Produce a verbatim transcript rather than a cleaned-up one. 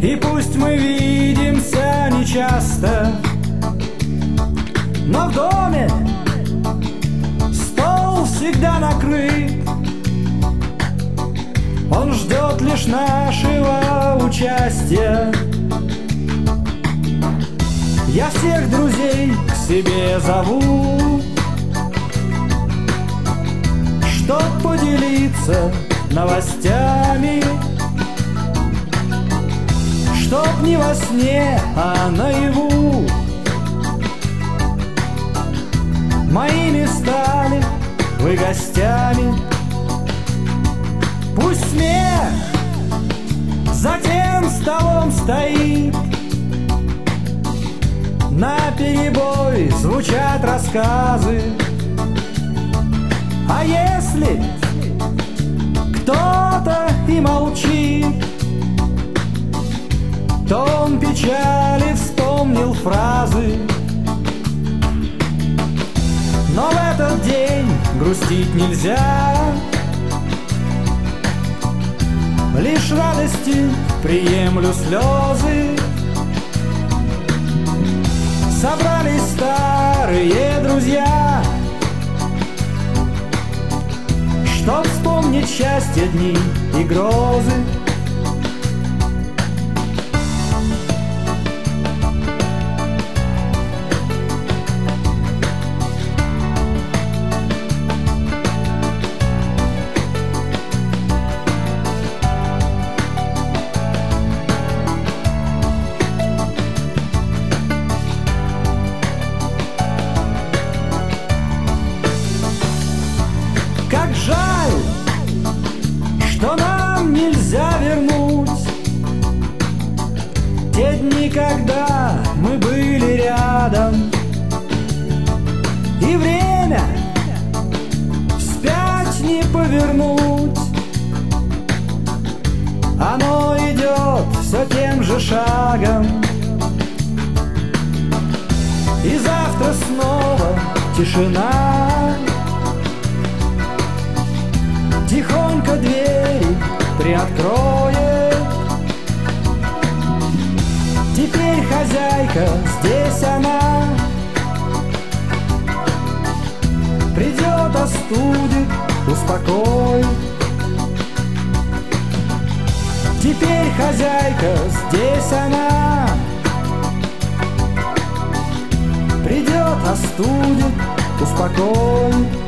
И пусть мы видимся нечасто, но в доме стол всегда накрыт. Он ждет лишь нашего участия. Я всех друзей к себе зову, чтоб поделиться новостями, чтоб не во сне, а наяву моими стали вы гостями. Пусть смех за тем столом стоит, наперебой звучат рассказы. А если кто-то и молчит, то он печали вспомнил фразы. Но в этот день грустить нельзя, лишь радости приемлю слезы. Собрались старые друзья, чтоб вспомнить счастье, дни и грозы. Как жаль, что нам нельзя вернуть те дни, когда мы были рядом. И время вспять не повернуть, оно идет все тем же шагом. И завтра снова тишина, тихонько двери приоткроет. Теперь хозяйка, здесь она, придет, остудит, успокоит. Теперь хозяйка, здесь она, придет, остудит, успокоит.